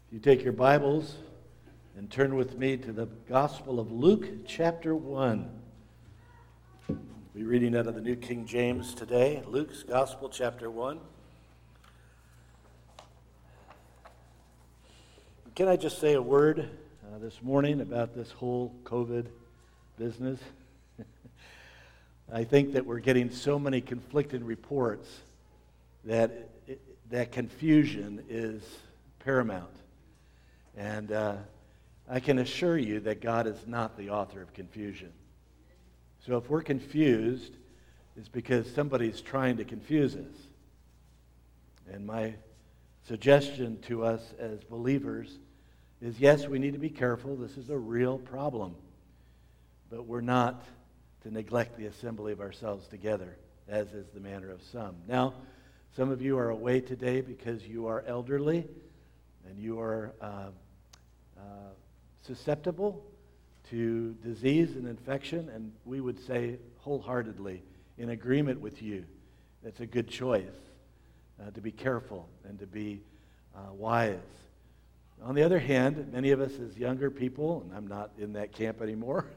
If you take your Bibles and turn with me to the Gospel of Luke, chapter 1. We'll be reading out of the New King James today, Luke's Gospel, chapter 1. Can I just say a word this morning about this whole COVID business? I think that we're getting so many conflicting reports that confusion is paramount. And I can assure you that God is not the author of confusion. So if we're confused, it's because somebody's trying to confuse us. And my suggestion to us as believers is, yes, we need to be careful. This is a real problem. But we're not to neglect the assembly of ourselves together, as is the manner of some. Now, some of you are away today because you are elderly and you are susceptible to disease and infection, and we would say wholeheartedly in agreement with you, it's a good choice to be careful and to be wise. On the other hand, many of us as younger people, and I'm not in that camp anymore,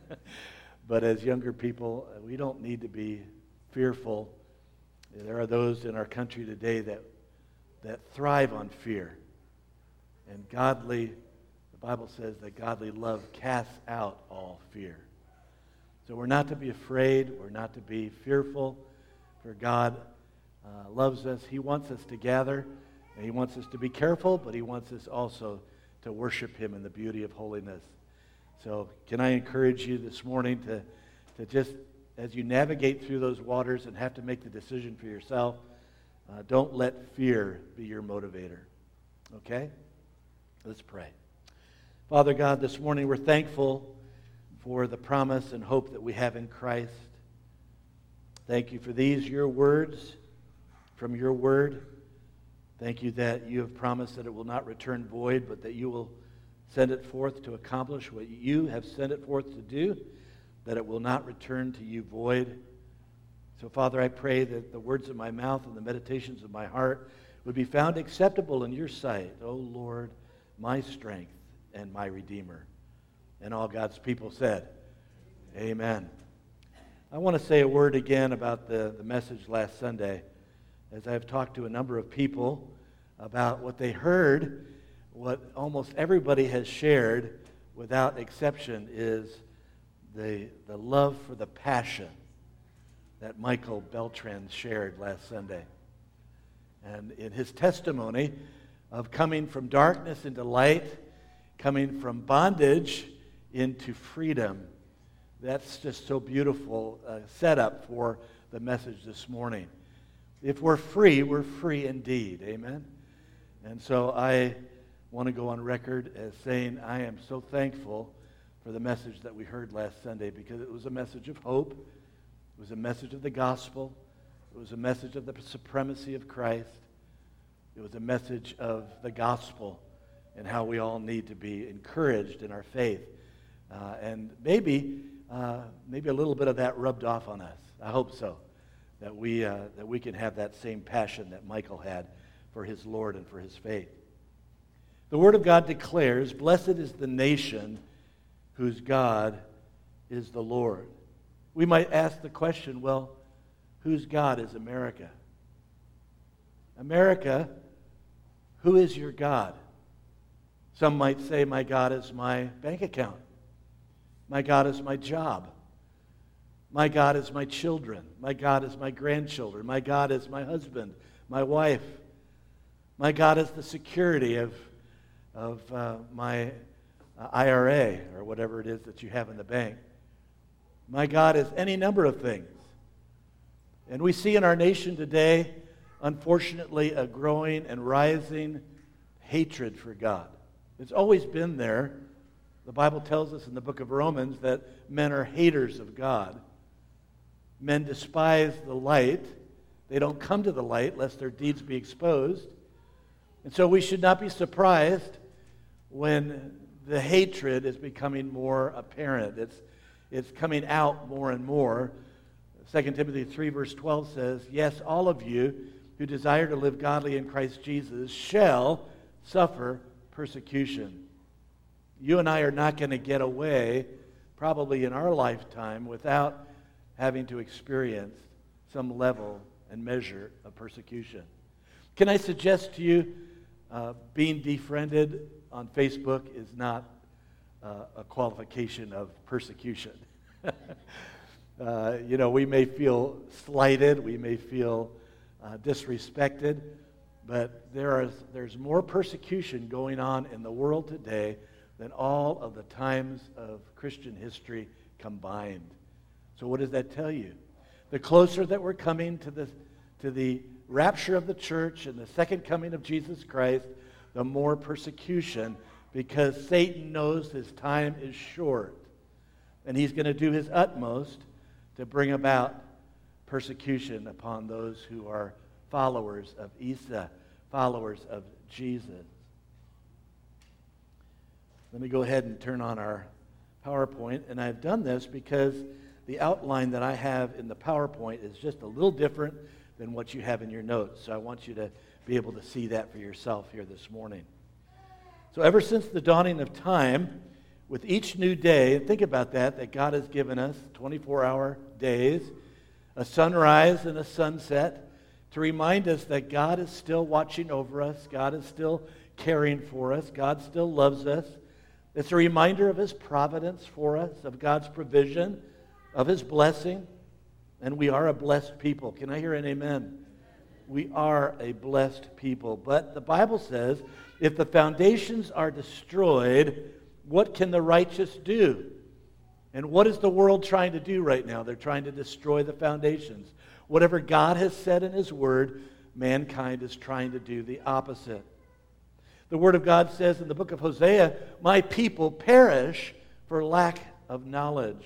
but as younger people, we don't need to be fearful. There are those in our country today that thrive on fear. And the Bible says that godly love casts out all fear. So we're not to be afraid. We're not to be fearful. For God loves us. He wants us to gather. And He wants us to be careful, but He wants us also to worship Him in the beauty of holiness. So can I encourage you this morning to just, as you navigate through those waters and have to make the decision for yourself, don't let fear be your motivator. Okay? Let's pray. Father God, this morning we're thankful for the promise and hope that we have in Christ. Thank you for these, your words from your word. Thank you that you have promised that it will not return void, but that you will send it forth to accomplish what you have sent it forth to do, that it will not return to you void. So, Father, I pray that the words of my mouth and the meditations of my heart would be found acceptable in your sight, O Lord, my strength and my Redeemer. And all God's people said, amen. I want to say a word again about the message last Sunday, as I've talked to a number of people about what they heard. What almost everybody has shared, without exception, is the love for the passion that Michael Beltran shared last Sunday. And in his testimony of coming from darkness into light, coming from bondage into freedom, that's just so beautiful setup for the message this morning. If we're free indeed. Amen? And so I want to go on record as saying I am so thankful for the message that we heard last Sunday, because it was a message of hope. It was a message of the gospel. It was a message of the supremacy of Christ. It was a message of the gospel and how we all need to be encouraged in our faith. And maybe a little bit of that rubbed off on us. I hope so, that we can have that same passion that Michael had for his Lord and for his faith. The Word of God declares, "Blessed is the nation whose God is the Lord." We might ask the question, well, whose God is America? America, who is your God? Some might say, my God is my bank account. My God is my job. My God is my children. My God is my grandchildren. My God is my husband, my wife. My God is the security of my IRA or whatever it is that you have in the bank. My God is any number of things. And we see in our nation today, unfortunately, a growing and rising hatred for God. It's always been there. The Bible tells us in the book of Romans that men are haters of God. Men despise the light. They don't come to the light lest their deeds be exposed. And so we should not be surprised when the hatred is becoming more apparent. It's coming out more and more. 2 Timothy 3 verse 12 says, "Yes, all of you who desire to live godly in Christ Jesus shall suffer persecution. You and I are not going to get away, probably in our lifetime, without having to experience some level and measure of persecution. Can I suggest to you, being defriended on Facebook is not a qualification of persecution. We may feel slighted, we may feel disrespected, but there's more persecution going on in the world today than all of the times of Christian history combined. So what does that tell you? The closer that we're coming to the rapture of the church and the second coming of Jesus Christ, the more persecution, because Satan knows his time is short. And he's going to do his utmost to bring about persecution upon those who are followers of Isa, followers of Jesus. Let me go ahead and turn on our PowerPoint. And I've done this because the outline that I have in the PowerPoint is just a little different than what you have in your notes. So I want you to be able to see that for yourself here this morning. So ever since the dawning of time, with each new day, and think about that God has given us 24-hour days, a sunrise and a sunset, to remind us that God is still watching over us, God is still caring for us, God still loves us. It's a reminder of His providence for us, of God's provision, of His blessing, and we are a blessed people. Can I hear an amen? We are a blessed people. But the Bible says, if the foundations are destroyed, what can the righteous do? And what is the world trying to do right now? They're trying to destroy the foundations. Whatever God has said in His Word, mankind is trying to do the opposite. The Word of God says in the book of Hosea, my people perish for lack of knowledge.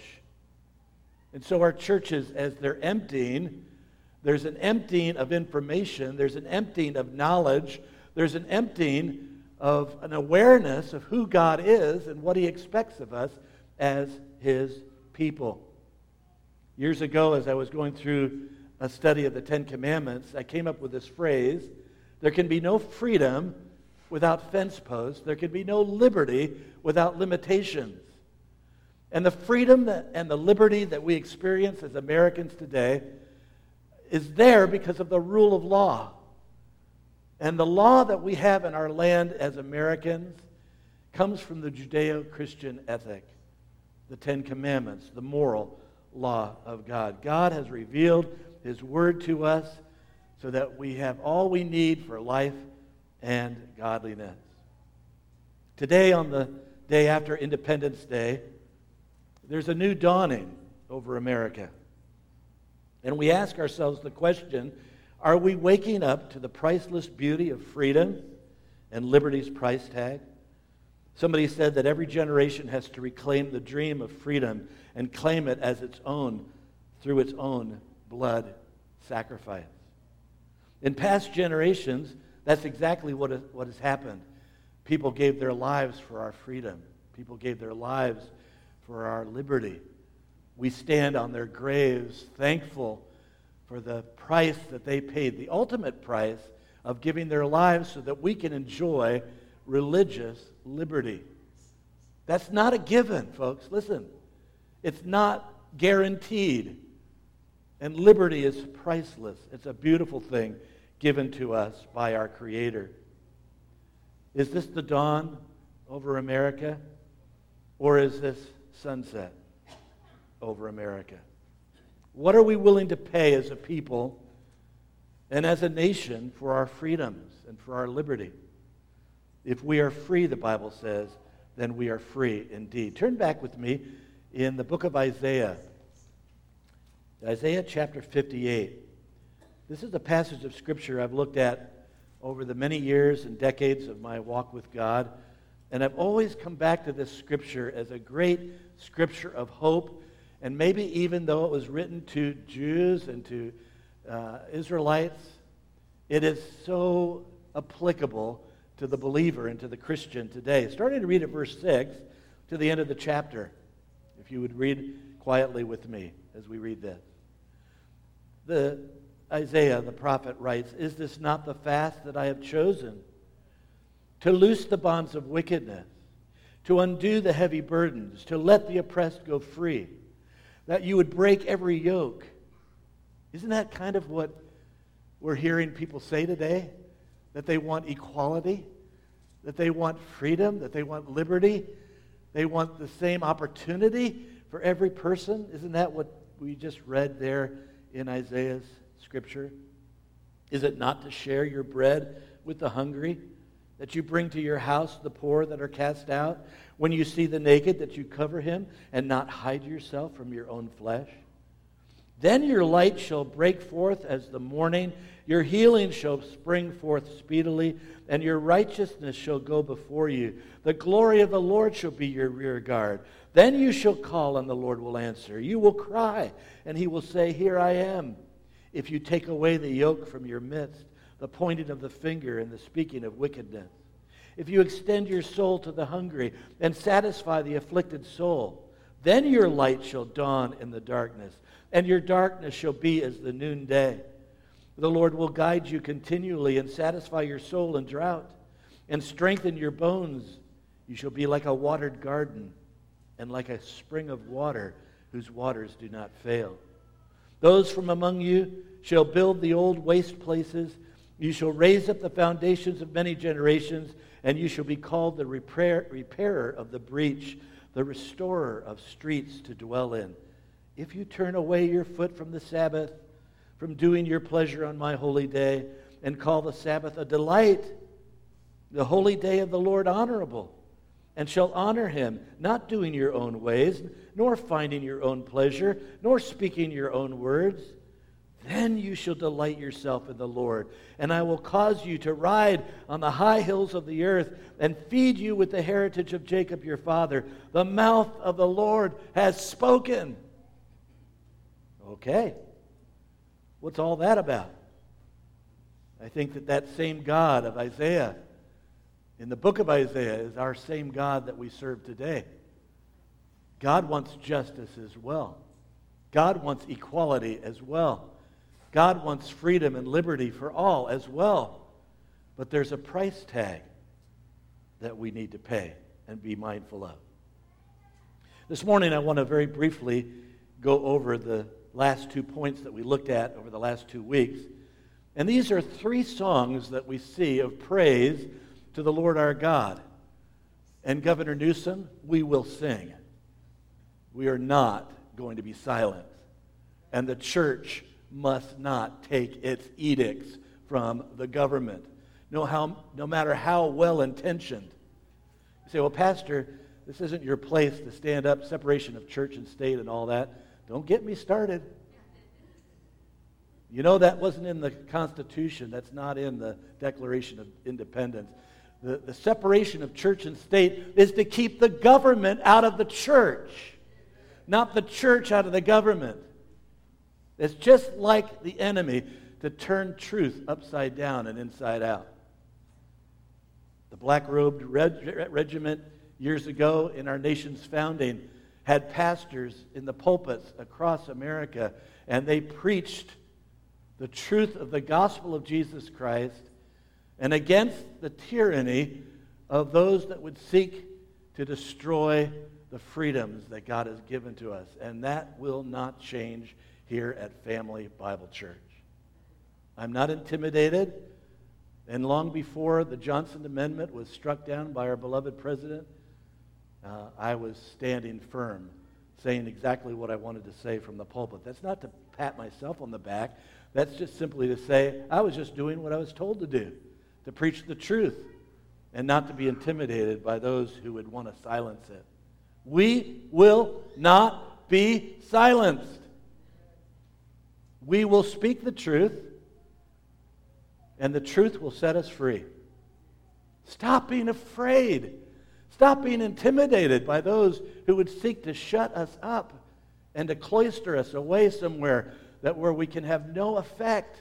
And so our churches, as they're emptying, there's an emptying of information, there's an emptying of knowledge, there's an emptying of an awareness of who God is and what He expects of us as His people. Years ago, as I was going through a study of the Ten Commandments, I came up with this phrase: there can be no freedom without fence posts. There can be no liberty without limitations. And the freedom and the liberty that we experience as Americans today is there because of the rule of law. And the law that we have in our land as Americans comes from the Judeo-Christian ethic, the Ten Commandments, the moral law of God. God has revealed His Word to us so that we have all we need for life and godliness. Today, on the day after Independence Day, there's a new dawning over America. And we ask ourselves the question, are we waking up to the priceless beauty of freedom and liberty's price tag? Somebody said that every generation has to reclaim the dream of freedom and claim it as its own through its own blood sacrifice. In past generations, that's exactly what has happened. People gave their lives for our freedom. People gave their lives for our liberty. We stand on their graves thankful for the price that they paid, the ultimate price of giving their lives so that we can enjoy religious liberty. That's not a given, folks. Listen, it's not guaranteed. And liberty is priceless. It's a beautiful thing given to us by our Creator. Is this the dawn over America? Or is this sunset over America? What are we willing to pay as a people and as a nation for our freedoms and for our liberty? If we are free, the Bible says, then we are free indeed. Turn back with me in the book of Isaiah. Isaiah chapter 58. This is a passage of Scripture I've looked at over the many years and decades of my walk with God. And I've always come back to this Scripture as a great Scripture of hope. And maybe even though it was written to Jews and to Israelites, it is so applicable to the believer and to the Christian today. Starting to read at verse 6 to the end of the chapter. If you would read quietly with me as we read this. Isaiah, the prophet, writes, "Is this not the fast that I have chosen? to loose the bonds of wickedness, to undo the heavy burdens, to let the oppressed go free, that you would break every yoke. Isn't that kind of what we're hearing people say today? That they want equality, that they want freedom, that they want liberty, they want the same opportunity for every person. Isn't that what we just read there in Isaiah's scripture? Is it not to share your bread with the hungry, that you bring to your house the poor that are cast out? When you see the naked, that you cover him and not hide yourself from your own flesh? Then your light shall break forth as the morning, your healing shall spring forth speedily, and your righteousness shall go before you. The glory of the Lord shall be your rear guard. Then you shall call, and the Lord will answer. You will cry, and he will say, Here I am. If you take away the yoke from your midst, the pointing of the finger and the speaking of wickedness. If you extend your soul to the hungry and satisfy the afflicted soul, then your light shall dawn in the darkness, and your darkness shall be as the noonday. The Lord will guide you continually and satisfy your soul in drought and strengthen your bones. You shall be like a watered garden and like a spring of water whose waters do not fail. Those from among you shall build the old waste places. You shall raise up the foundations of many generations, and you shall be called the repairer of the breach, the restorer of streets to dwell in. If you turn away your foot from the Sabbath, from doing your pleasure on my holy day, and call the Sabbath a delight, the holy day of the Lord honorable, and shall honor him, not doing your own ways, nor finding your own pleasure, nor speaking your own words, then you shall delight yourself in the Lord, and I will cause you to ride on the high hills of the earth and feed you with the heritage of Jacob your father. The mouth of the Lord has spoken. Okay. What's all that about? I think that same God of Isaiah, in the book of Isaiah, is our same God that we serve today. God wants justice as well. God wants equality as well. God wants freedom and liberty for all as well. But there's a price tag that we need to pay and be mindful of. This morning I want to very briefly go over the last 2 points that we looked at over the last 2 weeks. And these are 3 songs that we see of praise to the Lord our God. And Governor Newsom, we will sing. We are not going to be silent. And the church must not take its edicts from the government, no matter how well-intentioned. You say, well, Pastor, this isn't your place to stand up, separation of church and state and all that. Don't get me started. You know that wasn't in the Constitution. That's not in the Declaration of Independence. The separation of church and state is to keep the government out of the church, not the church out of the government. It's just like the enemy to turn truth upside down and inside out. The Black-Robed Regiment years ago in our nation's founding had pastors in the pulpits across America, and they preached the truth of the gospel of Jesus Christ and against the tyranny of those that would seek to destroy the freedoms that God has given to us. And that will not change here at Family Bible Church. I'm not intimidated. And long before the Johnson Amendment was struck down by our beloved president, I was standing firm, saying exactly what I wanted to say from the pulpit. That's not to pat myself on the back. That's just simply to say I was just doing what I was told to do, to preach the truth and not to be intimidated by those who would want to silence it. We will not be silenced. We will speak the truth, and the truth will set us free. Stop being afraid. Stop being intimidated by those who would seek to shut us up and to cloister us away somewhere where we can have no effect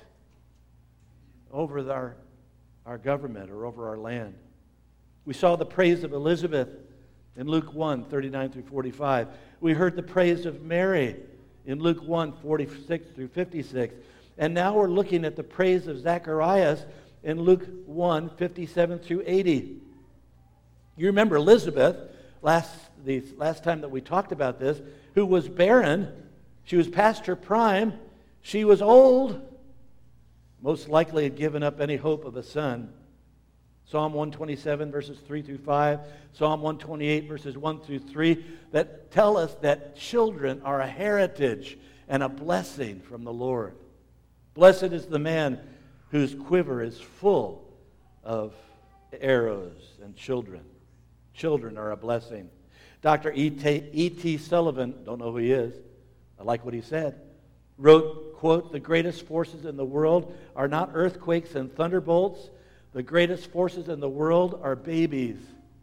over our government or over our land. We saw the praise of Elizabeth in Luke 1, 39 through 45. We heard the praise of Mary in Luke 1, 46 through 56. And now we're looking at the praise of Zacharias in Luke 1, 57 through 80. You remember Elizabeth, the last time that we talked about this, who was barren. She was past her prime. She was old. Most likely had given up any hope of a son. Psalm 127, verses 3 through 5, Psalm 128, verses 1 through 3, that tell us that children are a heritage and a blessing from the Lord. Blessed is the man whose quiver is full of arrows and children. Children are a blessing. Dr. E.T. Sullivan, don't know who he is, I like what he said, wrote, quote, "The greatest forces in the world are not earthquakes and thunderbolts. The greatest forces in the world are babies."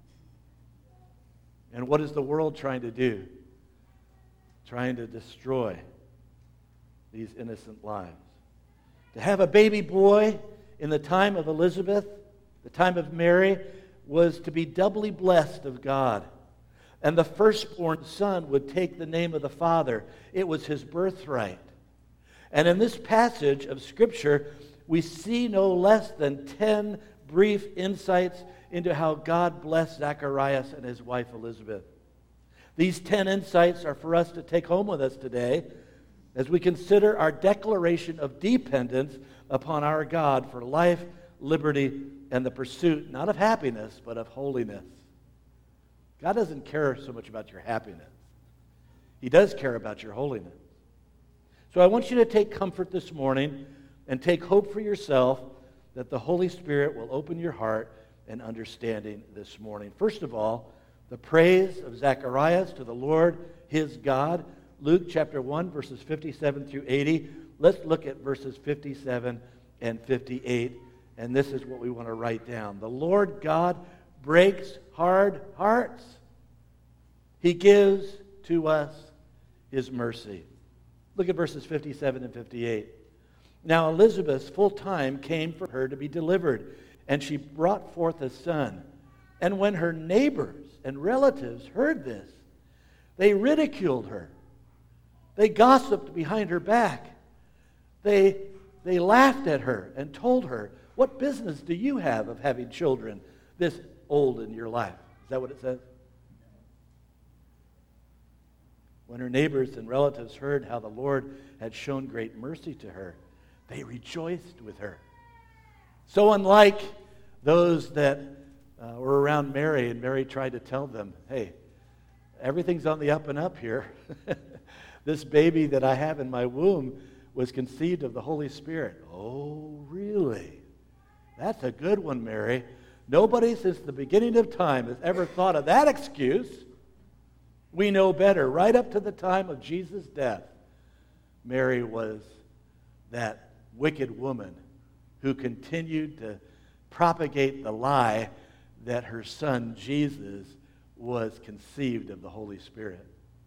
And what is the world trying to do? Trying to destroy these innocent lives. To have a baby boy in the time of Elizabeth, the time of Mary, was to be doubly blessed of God. And the firstborn son would take the name of the father. It was his birthright. And in this passage of Scripture, we see no less than 10 brief insights into how God blessed Zacharias and his wife Elizabeth. These 10 insights are for us to take home with us today as we consider our declaration of dependence upon our God for life, liberty, and the pursuit, not of happiness, but of holiness. God doesn't care so much about your happiness. He does care about your holiness. So I want you to take comfort this morning and take hope for yourself that the Holy Spirit will open your heart and understanding this morning. First of all, the praise of Zacharias to the Lord, his God. Luke chapter 1, verses 57 through 80. Let's look at verses 57 and 58, and this is what we want to write down. The Lord God breaks hard hearts. He gives to us his mercy. Look at verses 57 and 58. Now Elizabeth's full time came for her to be delivered, and she brought forth a son. And when her neighbors and relatives heard this, they ridiculed her. They gossiped behind her back. They laughed at her and told her, "What business do you have of having children this old in your life?" Is that what it says? When her neighbors and relatives heard how the Lord had shown great mercy to her, they rejoiced with her. So unlike those that were around Mary, and Mary tried to tell them, "Hey, everything's on the up and up here. This baby that I have in my womb was conceived of the Holy Spirit." "Oh, really? That's a good one, Mary. Nobody since the beginning of time has ever thought of that excuse. We know better. Right up to the time of Jesus' death, Mary was that wicked woman who continued to propagate the lie that her son Jesus was conceived of the Holy Spirit."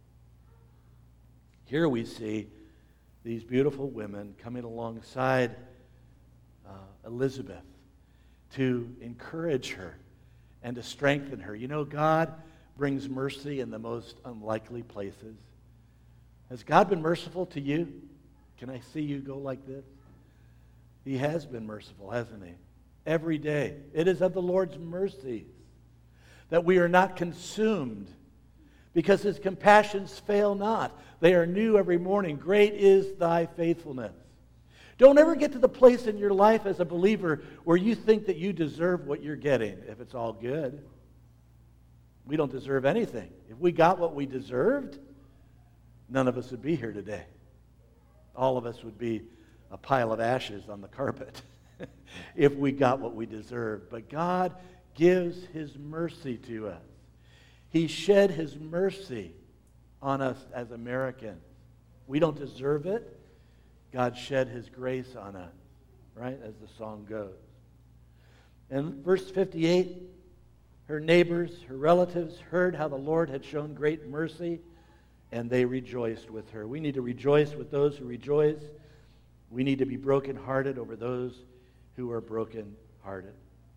Here we see these beautiful women coming alongside Elizabeth to encourage her and to strengthen her. You know, God brings mercy in the most unlikely places. Has God been merciful to you? Can I see you go like this? He has been merciful, hasn't he? Every day. It is of the Lord's mercies that we are not consumed, because his compassions fail not. They are new every morning. Great is thy faithfulness. Don't ever get to the place in your life as a believer where you think that you deserve what you're getting, if it's all good. We don't deserve anything. If we got what we deserved, none of us would be here today. All of us would be a pile of ashes on the carpet if we got what we deserved. But God gives his mercy to us. He shed his mercy on us as Americans. We don't deserve it. God shed his grace on us, right, as the song goes. And verse 58, her neighbors, her relatives heard how the Lord had shown great mercy, and they rejoiced with her. We need to rejoice with those who rejoice. We need to be brokenhearted over those who are brokenhearted.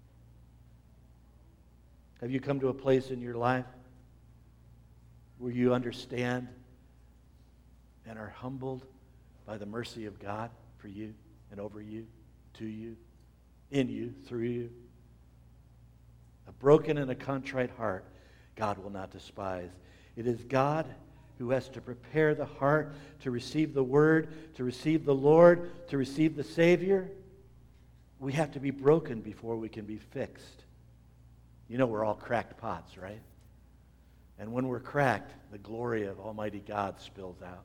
Have you come to a place in your life where you understand and are humbled by the mercy of God for you and over you, to you? in you, through you. A broken and a contrite heart, God will not despise. It is God who has to prepare the heart to receive the Word, to receive the Lord, to receive the Savior. We have to be broken before we can be fixed. You know we're all cracked pots, right? And when we're cracked, the glory of Almighty God spills out.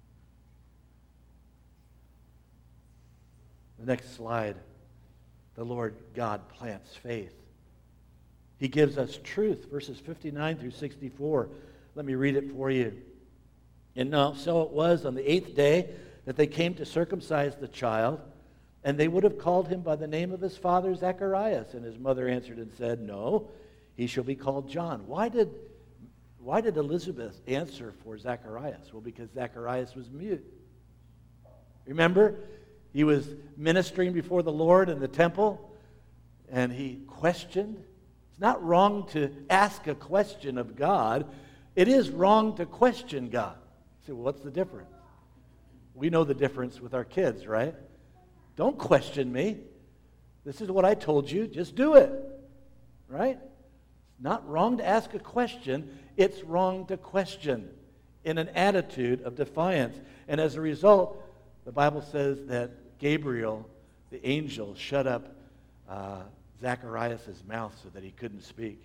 The next slide, the Lord God plants faith. He gives us truth, verses 59 through 64. Let me read it for you. And now, so it was on the 8th day that they came to circumcise the child, and they would have called him by the name of his father Zacharias. And his mother answered and said, "No, he shall be called John." Why did Elizabeth answer for Zacharias? Well, because Zacharias was mute. Remember, he was ministering before the Lord in the temple, and he questioned. It's not wrong to ask a question of God. It is wrong to question God. You say, well, what's the difference? We know the difference with our kids, right? Don't question me. This is what I told you. Just do it. Right? It's not wrong to ask a question. It's wrong to question in an attitude of defiance. And as a result, the Bible says that Gabriel, the angel, shut up Zacharias' mouth so that he couldn't speak.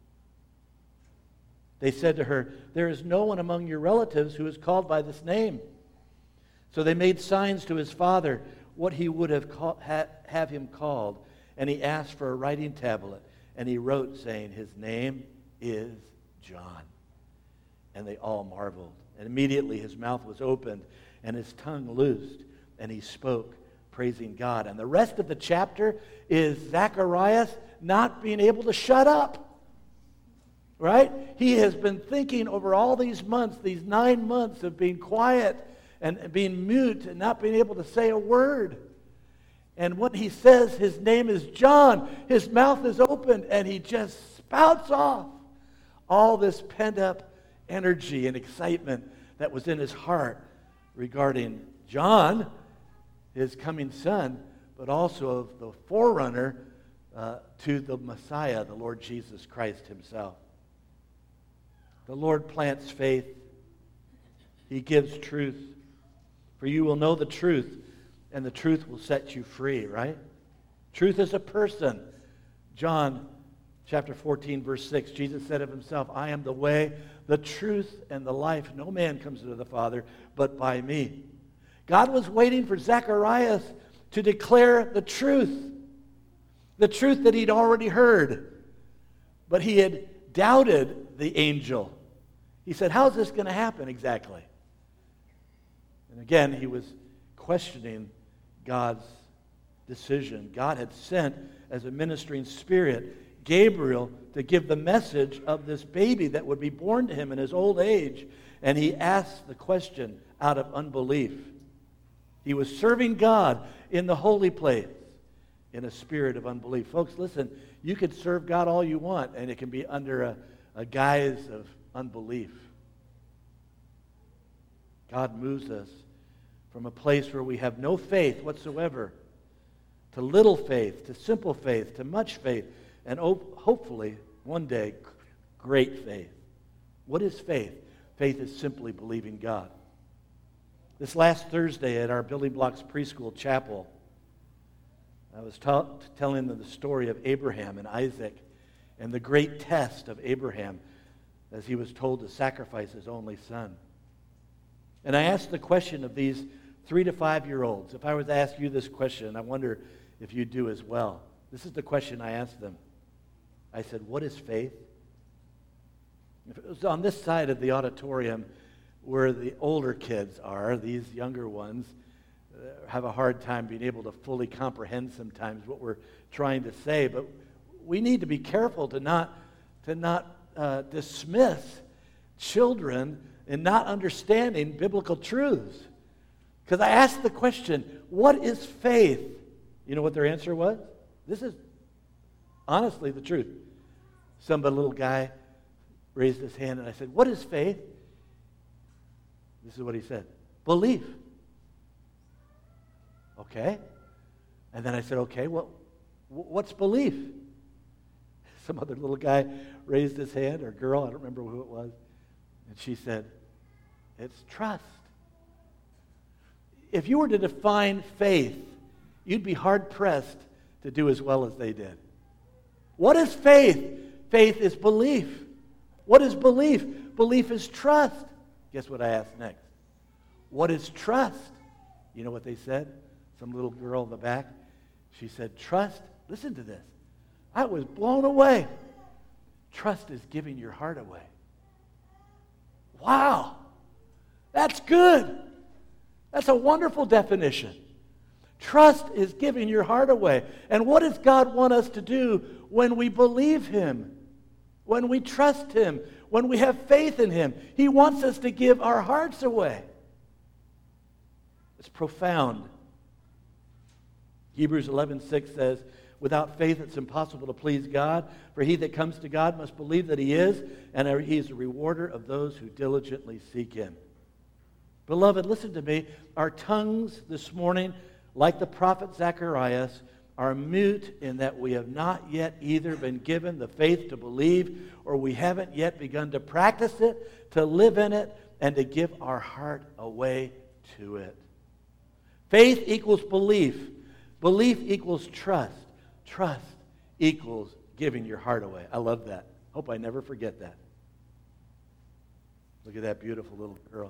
They said to her, "There is no one among your relatives who is called by this name." So they made signs to his father what he would have him called. And he asked for a writing tablet. And he wrote, saying, "His name is John." And they all marveled. And immediately his mouth was opened and his tongue loosed. And he spoke, praising God. And the rest of the chapter is Zacharias not being able to shut up. Right? He has been thinking over all these months, these 9 months of being quiet and being mute and not being able to say a word. And when he says his name is John, his mouth is opened and he just spouts off all this pent-up energy and excitement that was in his heart regarding John, his coming son, but also of the forerunner to the Messiah, the Lord Jesus Christ himself. The Lord plants faith. He gives truth. For you will know the truth, and the truth will set you free, right? Truth is a person. John chapter 14, verse 6, Jesus said of himself, "I am the way, the truth, and the life. No man comes to the Father but by me." God was waiting for Zacharias to declare the truth that he'd already heard. But he had doubted the angel. He said, "How's this going to happen exactly?" And again, he was questioning God's decision. God had sent as a ministering spirit Gabriel to give the message of this baby that would be born to him in his old age. And he asked the question out of unbelief. He was serving God in the holy place in a spirit of unbelief. Folks, listen, you can serve God all you want, and it can be under a guise of unbelief. God moves us from a place where we have no faith whatsoever to little faith, to simple faith, to much faith, and hopefully one day great faith. What is faith? Faith is simply believing God. This last Thursday at our Building Blocks Preschool Chapel, I was telling them the story of Abraham and Isaac and the great test of Abraham as he was told to sacrifice his only son. And I asked the question of these 3 to 5-year-olds. If I was to ask you this question, I wonder if you do as well. This is the question I asked them. I said, "What is faith?" If it was on this side of the auditorium where the older kids are, these younger ones have a hard time being able to fully comprehend sometimes what we're trying to say. But we need to be careful to not dismiss children in not understanding biblical truths. Because I asked the question, what is faith? You know what their answer was? This is honestly the truth. A little guy raised his hand and I said, "What is faith?" This is what he said. "Belief." Okay. And then I said, "Okay, well, What's belief? Some other little guy raised his hand, or girl, I don't remember who it was. And she said, it's trust. If you were to define faith, you'd be hard-pressed to do as well as they did. What is faith? Faith is belief. What is belief? Belief is trust. Guess what I asked next? What is trust? You know what they said? Some little girl in the back. She said, trust, listen to this. I was blown away. Trust is giving your heart away. Wow. That's good. That's a wonderful definition. Trust is giving your heart away. And what does God want us to do when we believe Him? When we trust Him? When we have faith in Him? He wants us to give our hearts away. It's profound. Hebrews 11:6 says, without faith it's impossible to please God, for he that comes to God must believe that He is, and He is a rewarder of those who diligently seek Him. Beloved, listen to me. Our tongues this morning, like the prophet Zacharias, are mute in that we have not yet either been given the faith to believe, or we haven't yet begun to practice it, to live in it, and to give our heart away to it. Faith equals belief. Belief equals trust. Trust equals giving your heart away. I love that. Hope I never forget that. Look at that beautiful little girl.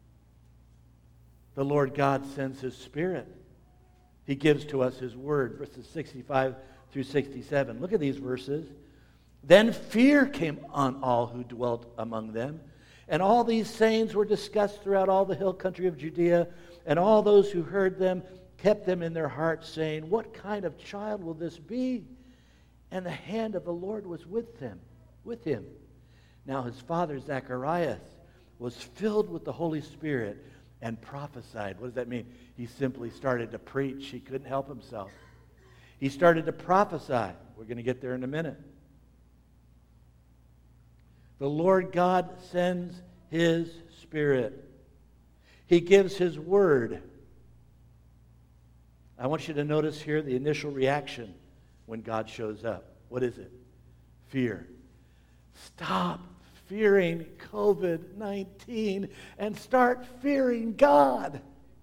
The Lord God sends His Spirit. He gives to us His Word, verses 65 through 67. Look at these verses. Then fear came on all who dwelt among them, and all these sayings were discussed throughout all the hill country of Judea, and all those who heard them kept them in their hearts, saying, what kind of child will this be? And the hand of the Lord was with him. Now his father Zacharias was filled with the Holy Spirit and prophesied. What does that mean? He simply started to preach. He couldn't help himself. He started to prophesy. We're going to get there in a minute. The Lord God sends His Spirit. He gives His Word. I want you to notice here the initial reaction when God shows up. What is it? Fear. Stop fearing COVID-19 and start fearing God.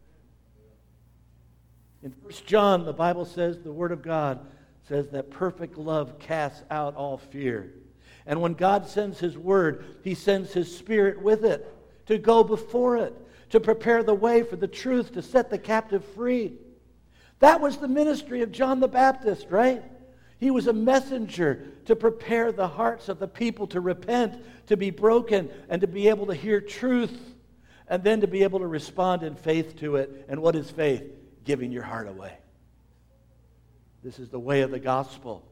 In 1 John, the Bible says, the Word of God says that perfect love casts out all fear. And when God sends His Word, He sends His Spirit with it to go before it, to prepare the way for the truth, to set the captive free. That was the ministry of John the Baptist, right? He was a messenger to prepare the hearts of the people to repent, to be broken, and to be able to hear truth, and then to be able to respond in faith to it. And what is faith? Giving your heart away. This is the way of the gospel.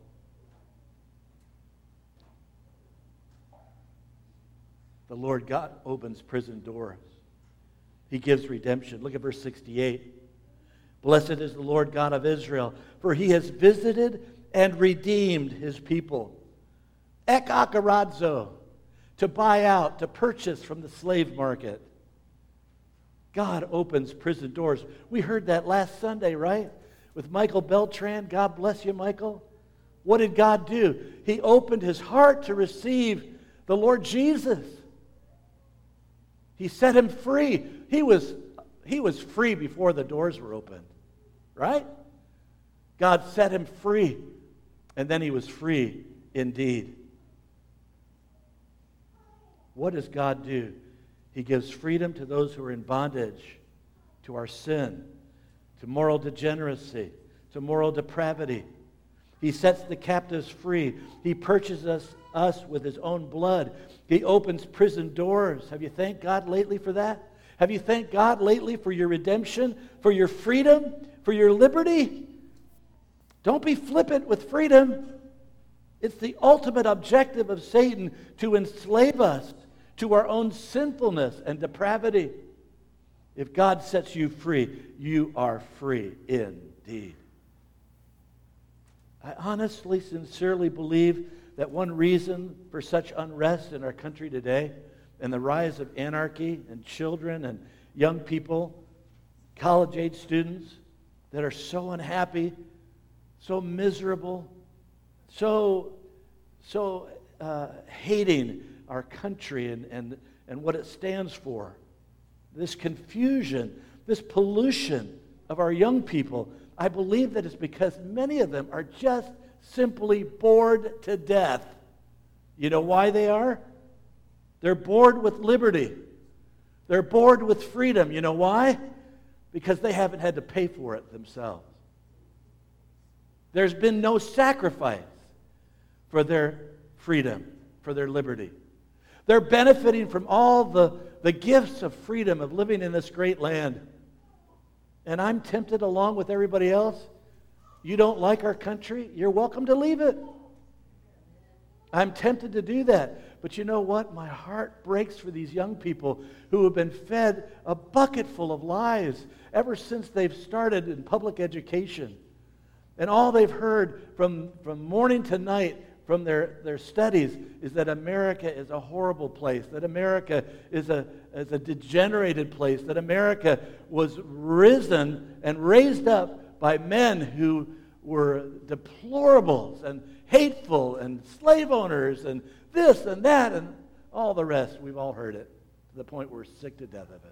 The Lord God opens prison doors. He gives redemption. Look at verse 68. Blessed is the Lord God of Israel, for He has visited and redeemed His people. Ek akaradzo, to buy out, to purchase from the slave market. God opens prison doors. We heard that last Sunday, right? With Michael Beltran. God bless you, Michael. What did God do? He opened his heart to receive the Lord Jesus. He set him free. He was free before the doors were opened, right? God set him free, and then he was free indeed. What does God do? He gives freedom to those who are in bondage, to our sin, to moral degeneracy, to moral depravity. He sets the captives free. He purchases us with His own blood. He opens prison doors. Have you thanked God lately for that? Have you thanked God lately for your redemption, for your freedom, for your liberty? Don't be flippant with freedom. It's the ultimate objective of Satan to enslave us to our own sinfulness and depravity. If God sets you free, you are free indeed. I honestly, sincerely believe that one reason for such unrest in our country today and the rise of anarchy and children and young people, college-age students that are so unhappy, so miserable, so hating our country and what it stands for. This confusion, this pollution of our young people, I believe that it's because many of them are just simply bored to death. You know why they are? They're bored with liberty. They're bored with freedom. You know why? Because they haven't had to pay for it themselves. There's been no sacrifice for their freedom, for their liberty. They're benefiting from all the gifts of freedom, of living in this great land. And I'm tempted along with everybody else. You don't like our country? You're welcome to leave it. I'm tempted to do that. But you know what? My heart breaks for these young people who have been fed a bucket full of lies ever since they've started in public education. And all they've heard from morning to night from their studies is that America is a horrible place, that America is a degenerated place, that America was risen and raised up by men who were deplorables and hateful and slave owners and this and that and all the rest. We've all heard it to the point we're sick to death of it.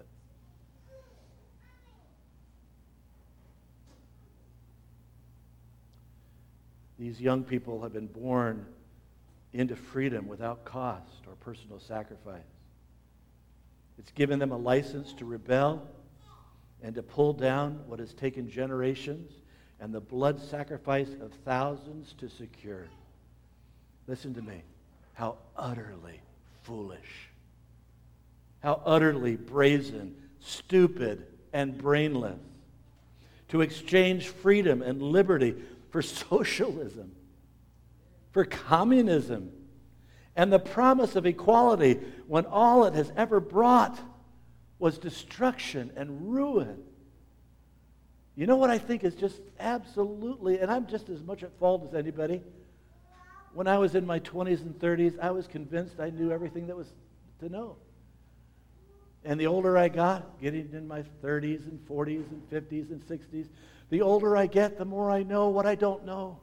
These young people have been born into freedom without cost or personal sacrifice. It's given them a license to rebel and to pull down what has taken generations and the blood sacrifice of thousands to secure. Listen to me. How utterly foolish. How utterly brazen, stupid, and brainless to exchange freedom and liberty for socialism, for communism, and the promise of equality when all it has ever brought was destruction and ruin. You know what I think is just absolutely, and I'm just as much at fault as anybody. When I was in my 20s and 30s, I was convinced I knew everything that was to know. And the older I got, getting in my 30s and 40s and 50s and 60s, the older I get, the more I know what I don't know.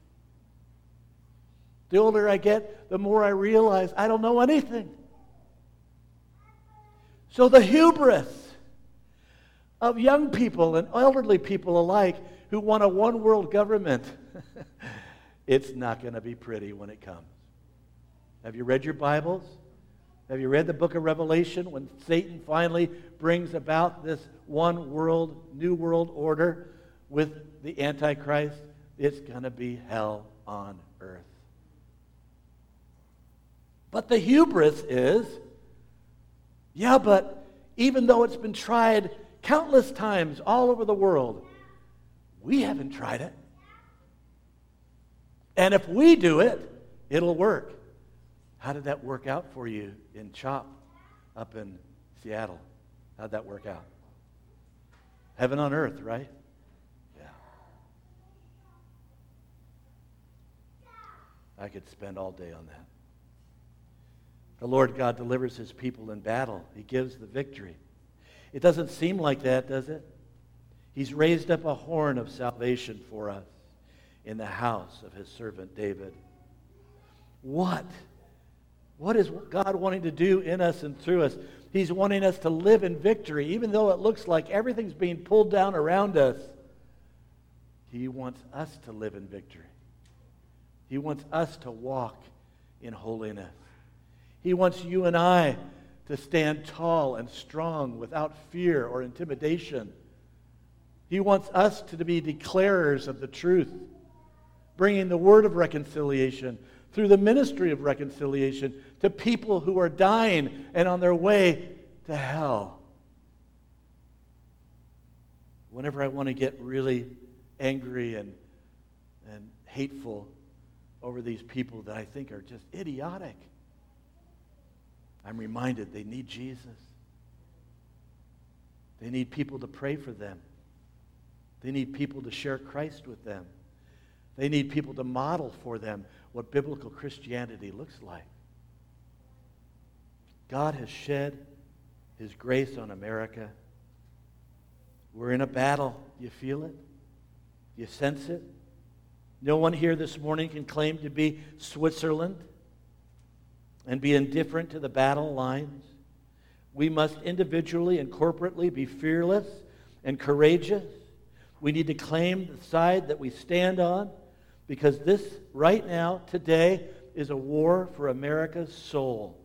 The older I get, the more I realize I don't know anything. So the hubris of young people and elderly people alike who want a one-world government, it's not going to be pretty when it comes. Have you read your Bibles? Have you read the book of Revelation when Satan finally brings about this one world, new world order with the Antichrist? It's going to be hell on earth. But the hubris is, yeah, but even though it's been tried countless times all over the world, we haven't tried it. And if we do it, it'll work. How did that work out for you in CHOP up in Seattle? How'd that work out? Heaven on earth, right? Yeah. I could spend all day on that. The Lord God delivers his people in battle. He gives the victory. It doesn't seem like that, does it? He's raised up a horn of salvation for us in the house of his servant David. What is God wanting to do in us and through us? He's wanting us to live in victory, even though it looks like everything's being pulled down around us. He wants us to live in victory. He wants us to walk in holiness. He wants you and I to stand tall and strong without fear or intimidation. He wants us to be declarers of the truth, bringing the word of reconciliation through the ministry of reconciliation to people who are dying and on their way to hell. Whenever I want to get really angry and hateful over these people that I think are just idiotic, I'm reminded they need Jesus. They need people to pray for them. They need people to share Christ with them. They need people to model for them what biblical Christianity looks like. God has shed his grace on America. We're in a battle. You feel it? You sense it? No one here this morning can claim to be Switzerland and be indifferent to the battle lines. We must individually and corporately be fearless and courageous. We need to claim the side that we stand on, because this, right now, today, is a war for America's soul.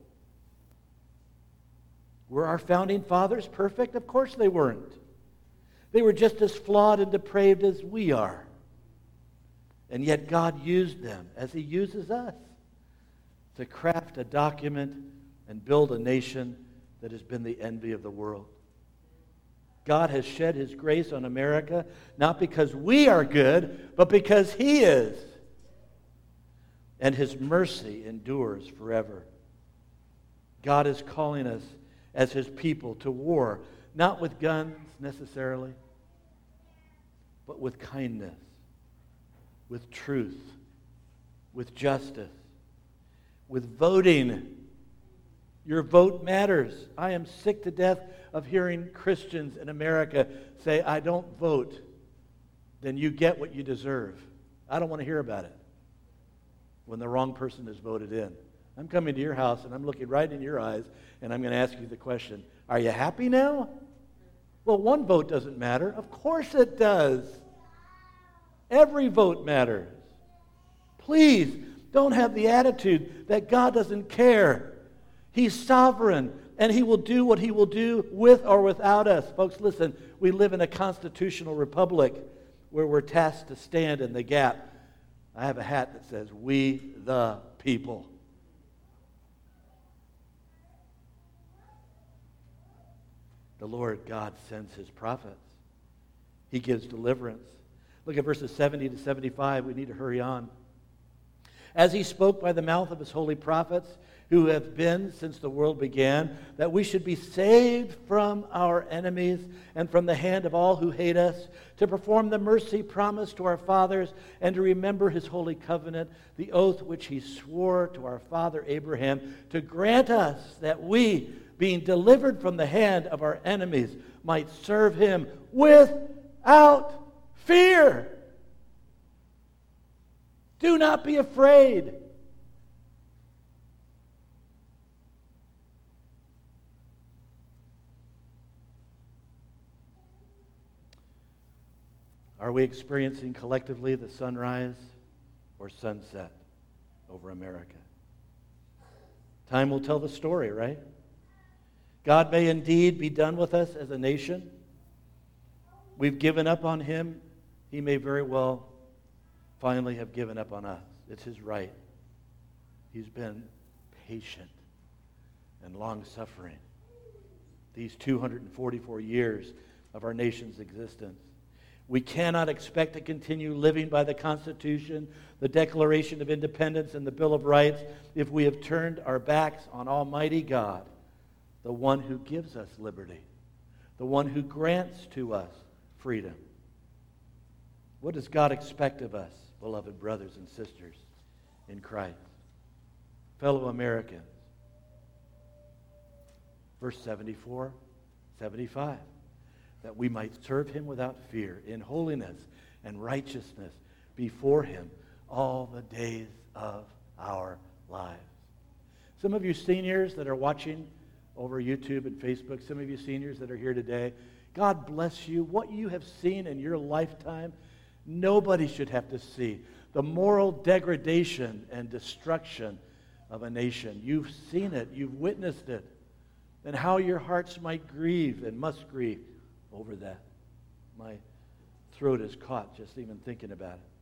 Were our founding fathers perfect? Of course they weren't. They were just as flawed and depraved as we are. And yet God used them, as He uses us, to craft a document and build a nation that has been the envy of the world. God has shed His grace on America, not because we are good, but because He is. And His mercy endures forever. God is calling us as His people to war, not with guns necessarily, but with kindness, with truth, with justice, with voting. Your vote matters. I am sick to death of hearing Christians in America say, I don't vote, then you get what you deserve. I don't want to hear about it when the wrong person is voted in. I'm coming to your house and I'm looking right in your eyes and I'm going to ask you the question, are you happy now? Well, one vote doesn't matter. Of course it does. Every vote matters. Please don't have the attitude that God doesn't care. He's sovereign, and He will do what He will do with or without us. Folks, listen, we live in a constitutional republic where we're tasked to stand in the gap. I have a hat that says, "We the people." The Lord God sends His prophets. He gives deliverance. Look at verses 70 to 75. We need to hurry on. As He spoke by the mouth of His holy prophets, who have been since the world began, that we should be saved from our enemies and from the hand of all who hate us, to perform the mercy promised to our fathers, and to remember His holy covenant, the oath which He swore to our father Abraham, to grant us that we, being delivered from the hand of our enemies, might serve Him without fear. Do not be afraid. Are we experiencing collectively the sunrise or sunset over America? Time will tell the story, right? God may indeed be done with us as a nation. We've given up on Him. He may very well finally have given up on us. It's His right. He's been patient and long-suffering these 244 years of our nation's existence. We cannot expect to continue living by the Constitution, the Declaration of Independence, and the Bill of Rights if we have turned our backs on Almighty God, the one who gives us liberty, the one who grants to us freedom. What does God expect of us, beloved brothers and sisters in Christ? Fellow Americans. Verse 74, 75. That we might serve Him without fear, in holiness and righteousness before Him all the days of our lives. Some of you seniors that are watching over YouTube and Facebook, some of you seniors that are here today, God bless you. What you have seen in your lifetime, nobody should have to see. The moral degradation and destruction of a nation. You've seen it. You've witnessed it. And how your hearts might grieve and must grieve over that. My throat is caught just even thinking about it.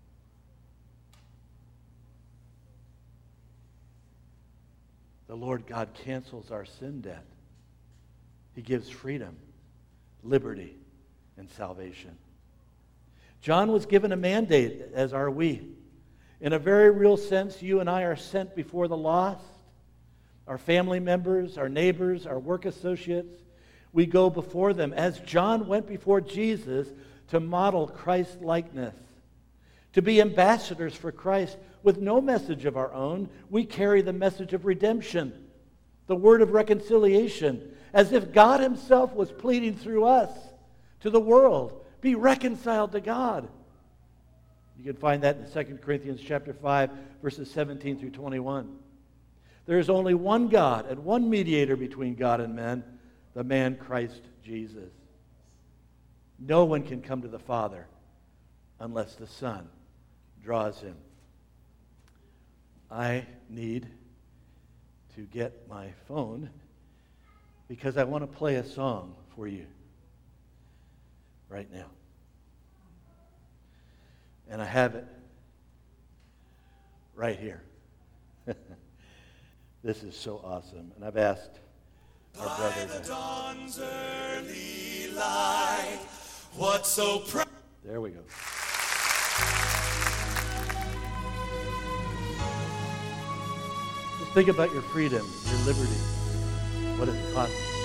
The Lord God cancels our sin debt. He gives freedom, liberty, and salvation. John was given a mandate, as are we. In a very real sense, you and I are sent before the lost, our family members, our neighbors, our work associates. We go before them as John went before Jesus to model Christ-likeness, to be ambassadors for Christ with no message of our own. We carry the message of redemption, the word of reconciliation, as if God Himself was pleading through us to the world. Be reconciled to God. You can find that in 2 Corinthians chapter 5, verses 17 through 21. There is only one God and one mediator between God and men, the man Christ Jesus. No one can come to the Father unless the Son draws him. I need to get my phone because I want to play a song for you right now. And I have it right here. This is so awesome. And I've asked our brother. By the dawn's early light, what so proud. There we go. Just think about your freedom, your liberty, what it costs you.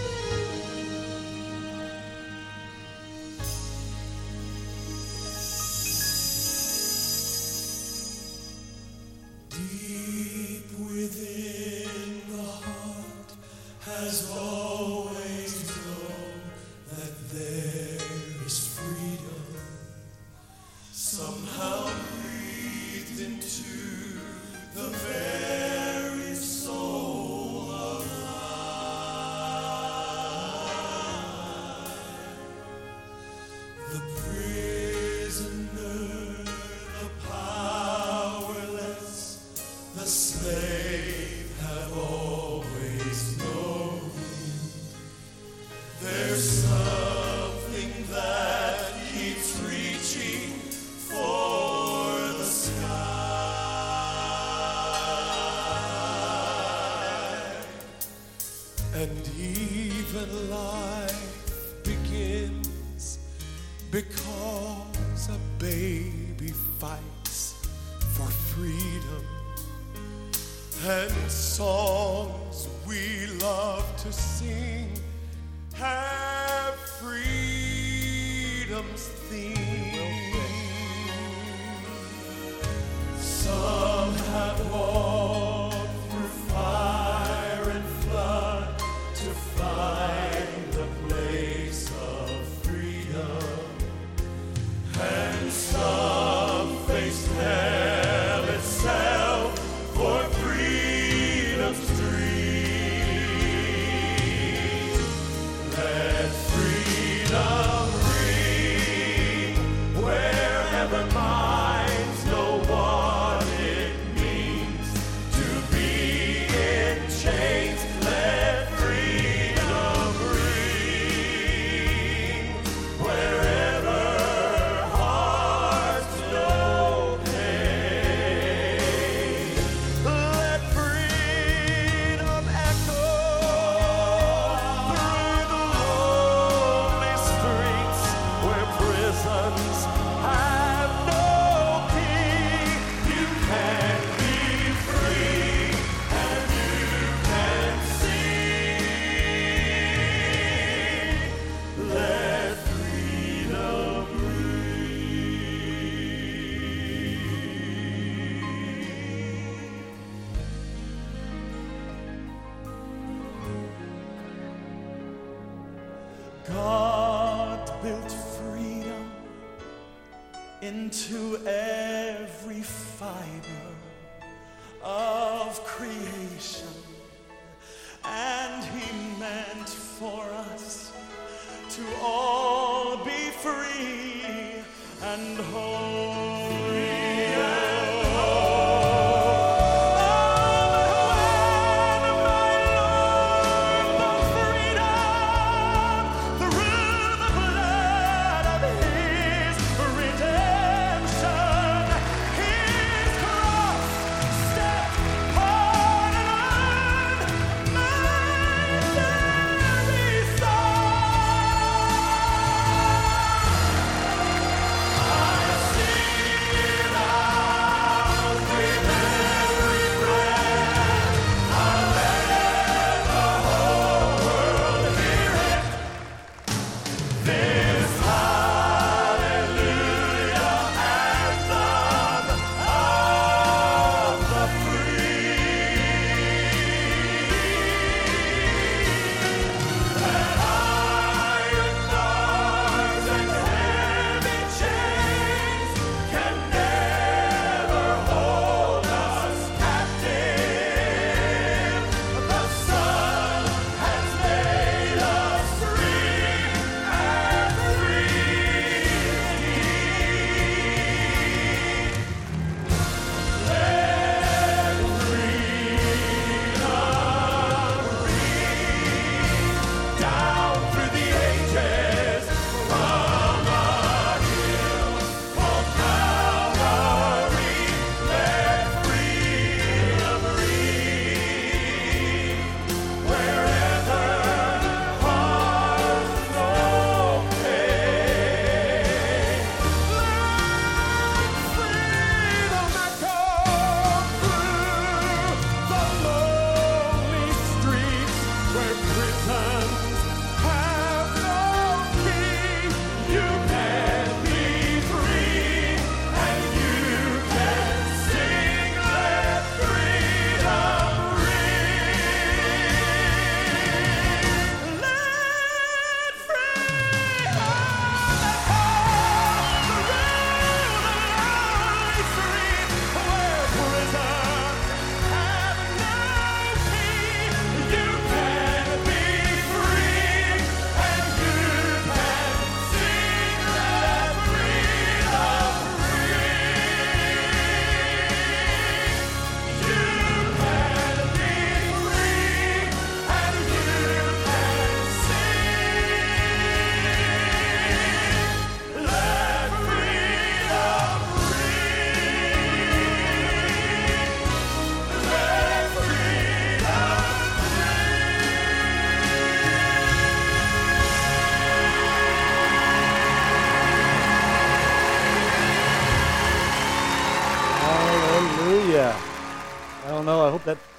Deep within the heart has always known that there is freedom, somehow breathed into the very soul of life. The prisoner, the powerless, the slave have always known. There's something that keeps reaching for the sky. And even life begins because a baby fights for freedom. And songs we love to sing have freedom's theme. Some have walked through fire and flood to find the place of freedom, and some faced hell itself for freedom's dream. Let freedom ring wherever minds know what it means to be in chains. Let freedom ring wherever hearts know pain. Let freedom echo through the lonely streets where prisons have no key. You can be free and you can sing. Let freedom ring. God built freedom into every fiber of creation, and He meant for us to all be free and holy. I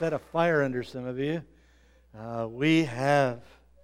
set a fire under some of you. We have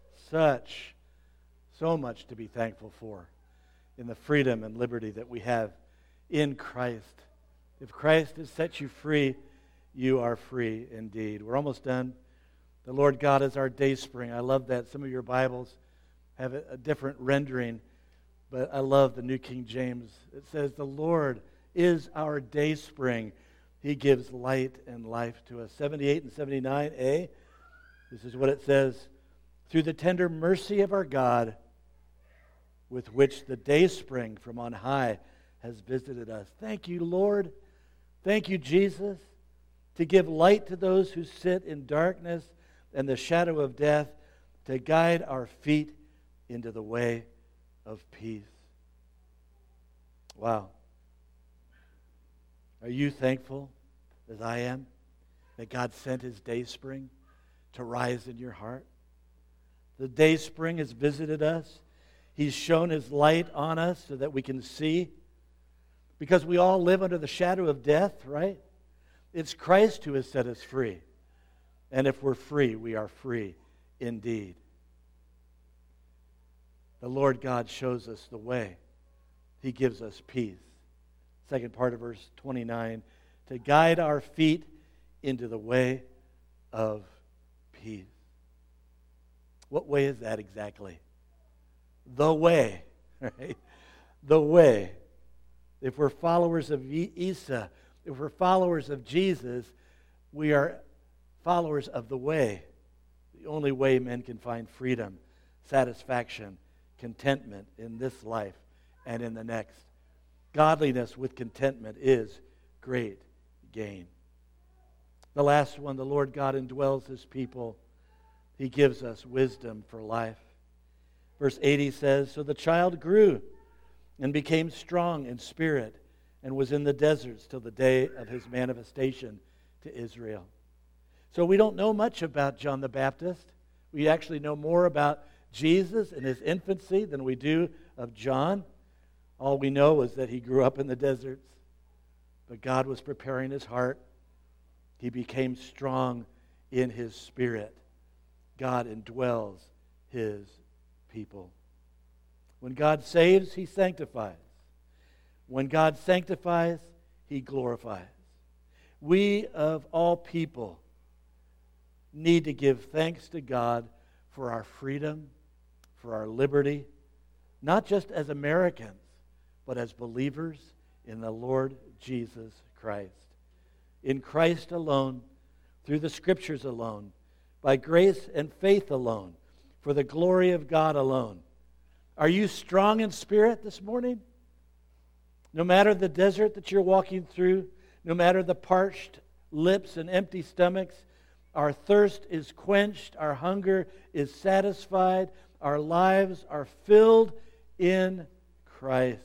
so much to be thankful for in the freedom and liberty that we have in Christ. If Christ has set you free, you are free indeed. We're almost done. The Lord God is our dayspring. I love that. Some of your Bibles have a different rendering, but I love the New King James. It says, the Lord is our dayspring. He gives light and life to us. 78 and 79a, this is what it says. Through the tender mercy of our God, with which the dayspring from on high has visited us. Thank you, Lord. Thank you, Jesus, to give light to those who sit in darkness and the shadow of death, to guide our feet into the way of peace. Wow. Are you thankful, as I am, that God sent His dayspring to rise in your heart? The dayspring has visited us. He's shown His light on us so that we can see. Because we all live under the shadow of death, right? It's Christ who has set us free. And if we're free, we are free indeed. The Lord God shows us the way. He gives us peace. Second part of verse 29, to guide our feet into the way of peace. What way is that exactly? The way, right? The way. If we're followers of Isa, if we're followers of Jesus, we are followers of the way. The only way men can find freedom, satisfaction, contentment in this life and in the next. Godliness with contentment is great gain. The last one, the Lord God indwells His people. He gives us wisdom for life. Verse 80 says, so the child grew and became strong in spirit and was in the deserts till the day of his manifestation to Israel. So we don't know much about John the Baptist. We actually know more about Jesus and His infancy than we do of John. All we know is that he grew up in the deserts, but God was preparing his heart. He became strong in his spirit. God indwells His people. When God saves, He sanctifies. When God sanctifies, He glorifies. We, of all people, need to give thanks to God for our freedom, for our liberty, not just as Americans, but as believers in the Lord Jesus Christ. In Christ alone, through the Scriptures alone, by grace and faith alone, for the glory of God alone. Are you strong in spirit this morning? No matter the desert that you're walking through, no matter the parched lips and empty stomachs, our thirst is quenched, our hunger is satisfied, our lives are filled in Christ.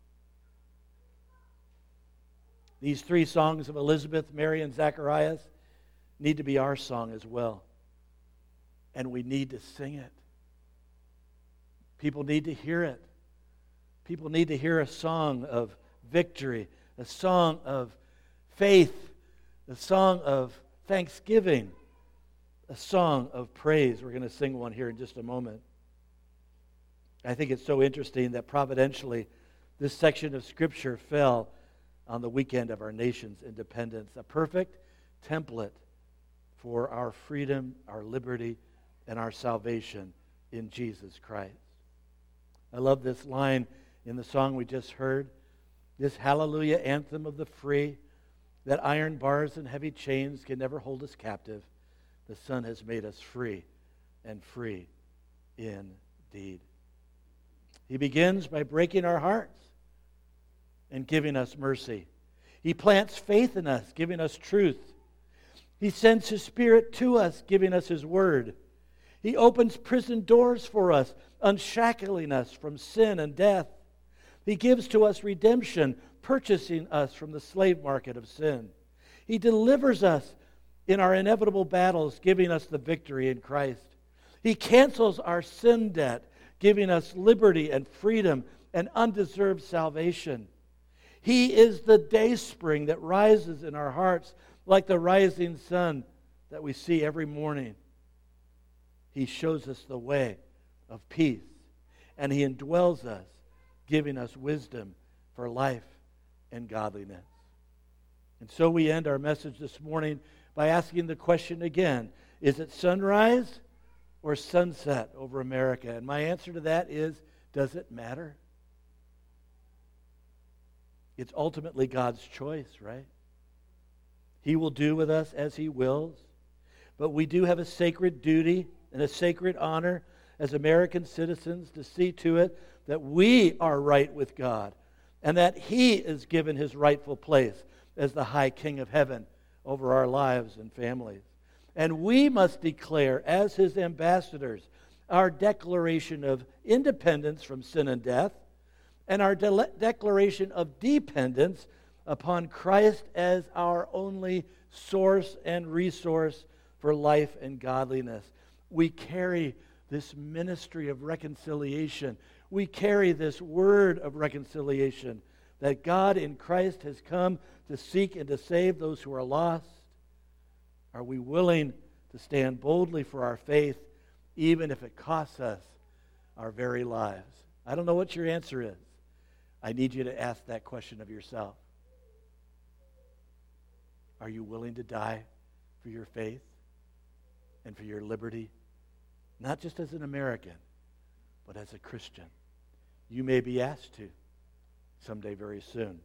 These three songs of Elizabeth, Mary, and Zacharias need to be our song as well. And we need to sing it. People need to hear it. People need to hear a song of victory, a song of faith, a song of thanksgiving, a song of praise. We're going to sing one here in just a moment. I think it's so interesting that providentially this section of Scripture fell on the weekend of our nation's independence, a perfect template for our freedom, our liberty, and our salvation in Jesus Christ. I love this line in the song we just heard, this hallelujah anthem of the free, that iron bars and heavy chains can never hold us captive. The Son has made us free, and free indeed. He begins by breaking our hearts and giving us mercy. He plants faith in us, giving us truth. He sends His Spirit to us, giving us His Word. He opens prison doors for us, unshackling us from sin and death. He gives to us redemption, purchasing us from the slave market of sin. He delivers us in our inevitable battles, giving us the victory in Christ. He cancels our sin debt, giving us liberty and freedom and undeserved salvation. He is the dayspring that rises in our hearts like the rising sun that we see every morning. He shows us the way of peace, and He indwells us, giving us wisdom for life and godliness. And so we end our message this morning by asking the question again, is it sunrise or sunset over America? And my answer to that is, does it matter? It's ultimately God's choice, right? He will do with us as He wills. But we do have a sacred duty and a sacred honor as American citizens to see to it that we are right with God and that He is given His rightful place as the high King of heaven over our lives and families. And we must declare as His ambassadors our declaration of independence from sin and death and our declaration of dependence upon Christ as our only source and resource for life and godliness. We carry this ministry of reconciliation. We carry this word of reconciliation that God in Christ has come to seek and to save those who are lost. Are we willing to stand boldly for our faith, even if it costs us our very lives? I don't know what your answer is. I need you to ask that question of yourself. Are you willing to die for your faith and for your liberty? Not just as an American, but as a Christian. You may be asked to someday very soon.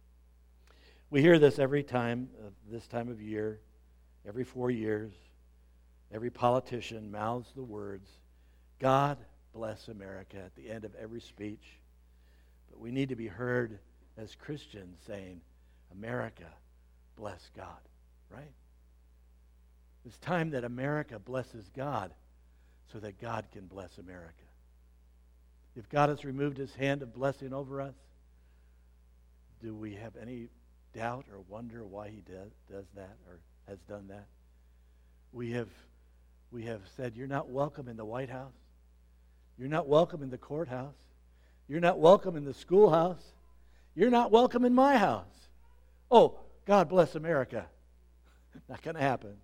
We hear this every time, this time of year, every 4 years. Every politician mouths the words, God bless America, at the end of every speech. But we need to be heard as Christians saying, America, bless God, right? It's time that America blesses God so that God can bless America. If God has removed His hand of blessing over us, do we have any doubt or wonder why He does that or has done that? We have said, you're not welcome in the White House. You're not welcome in the courthouse. You're not welcome in the schoolhouse. You're not welcome in my house. Oh, God bless America. Not going to happen.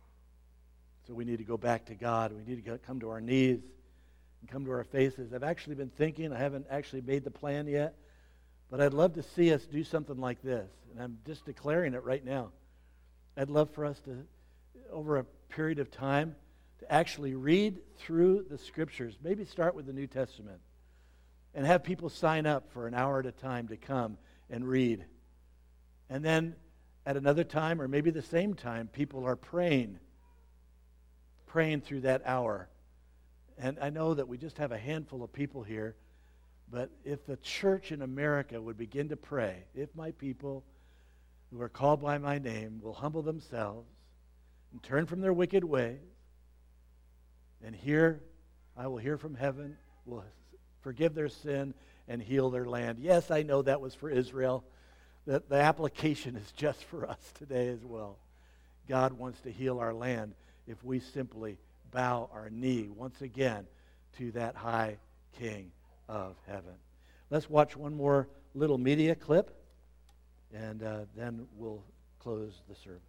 So we need to go back to God. We need to come to our knees and come to our faces. I've actually been thinking, I haven't actually made the plan yet, but I'd love to see us do something like this. And I'm just declaring it right now. I'd love for us to, over a period of time, to actually read through the Scriptures. Maybe start with the New Testament. And have people sign up for an hour at a time to come and read. And then at another time, or maybe the same time, people are praying through that hour. And I know that we just have a handful of people here, but if the church in America would begin to pray, if my people who are called by my name will humble themselves and turn from their wicked ways, and I will hear from heaven, will forgive their sin and heal their land. Yes, I know that was for Israel. The application is just for us today as well. God wants to heal our land if we simply bow our knee once again to that high King of heaven. Let's watch one more little media clip, and then we'll close the service.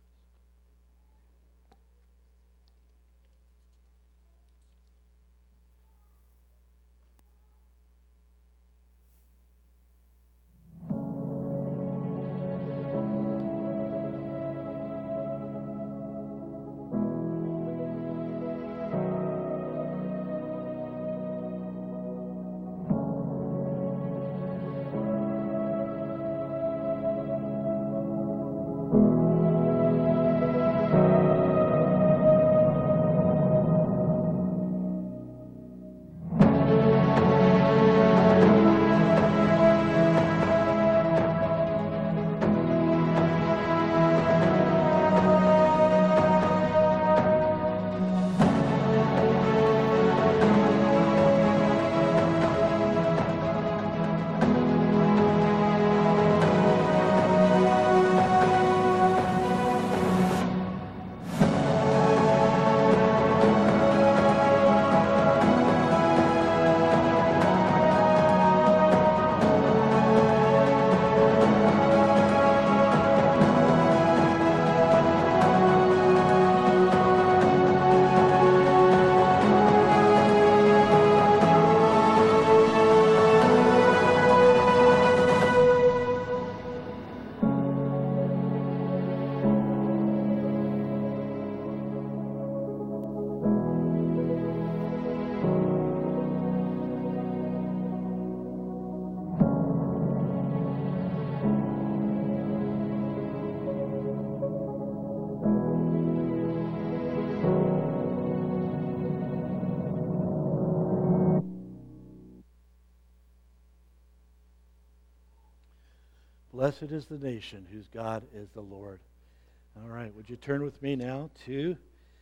Blessed is the nation whose God is the Lord. All right, would you turn with me now to